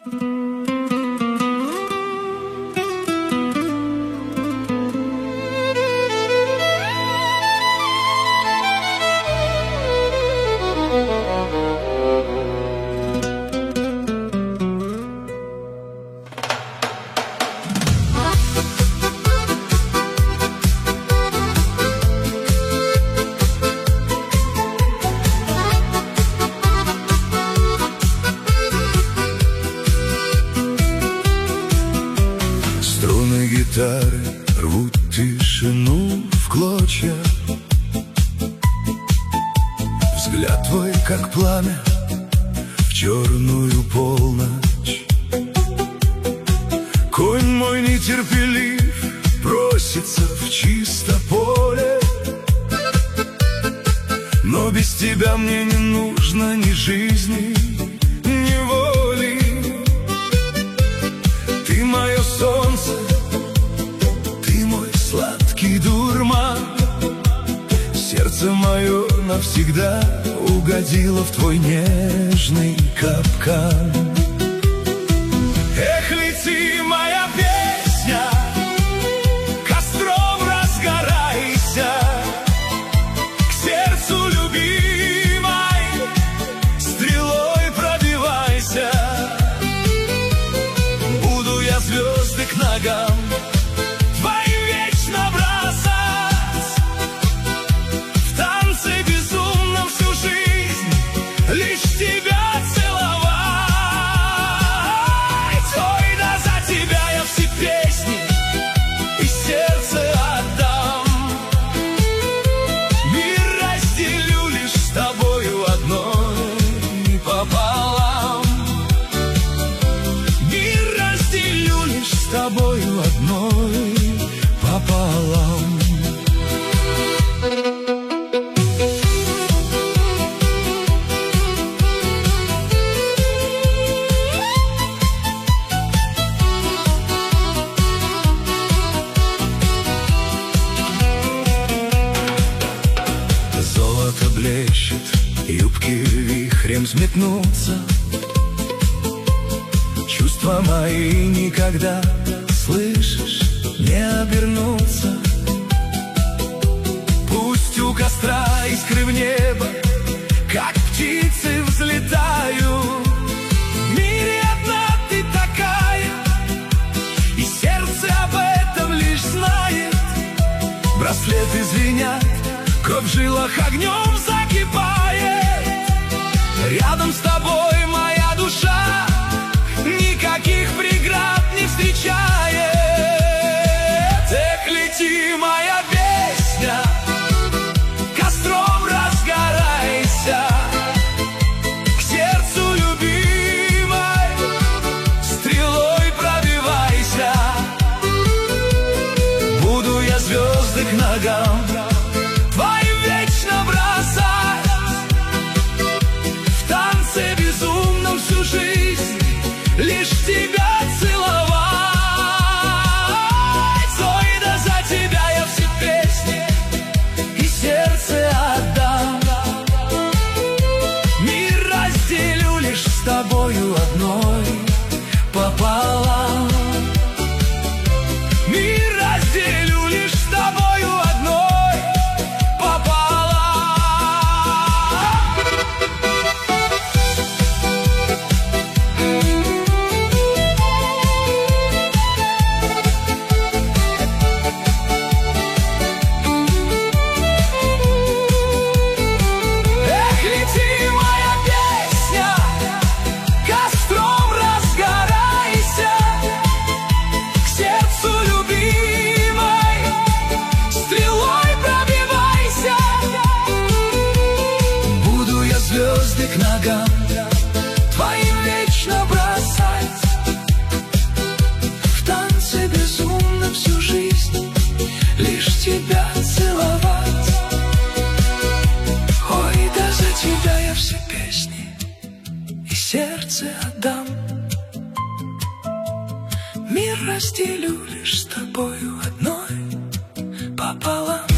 Струны гитары рвут тишину в клочья. Взгляд твой, как пламя в черную полночь. Конь мой нетерпелив просится в чисто поле, но без тебя мне не нужно ни жизни, ни воли. Ты мое солнце, ты мой сладкий дурман. Сердце мое навсегда угодило в твой нежный капкан. Эх, лети, моя песня, костром разгорайся, к сердцу любимой стрелой пробивайся. Буду я звезды к ногам твоим вечно бросать, в танце безумном всю жизнь лишь тебя целовать. Ой, да за тебя я все песни и сердце отдам. Мир разделю лишь с тобою одной пополам. Мир разделю лишь с тобою одной пополам. Золото блещет, юбки вихрем взметнутся. Чувства мои никогда, слышишь, не обернутся. Пусть у костра искры в небо, как птицы взлетают. В мире одна ты такая, и сердце об этом лишь знает. Браслеты звенят, кровь в жилах огнем закипает. Рядом с тобой моя душа никаких преград не встречает. Эх, лети, моя песня, костром разгорайся, к сердцу любимой стрелой пробивайся. Буду я звезды к ногам твоим вечно бросать, в танце безумном всю жизнь лишь тебя целовать. Ой, да за тебя я все песни и сердце отдам. Мир разделю лишь с тобою одной пополам. Мир разделю лишь с тобою одной пополам. Эх, лети, моя песня, костром разгорайся, к сердцу любимой стрелой пробивайся. Буду я звезды к ногам твоим вечно бросать, в танце безумном всю жизнь лишь тебя целовать. Ой, да за тебя я все песни и сердце отдам. Мир разделю лишь с тобою одной пополам.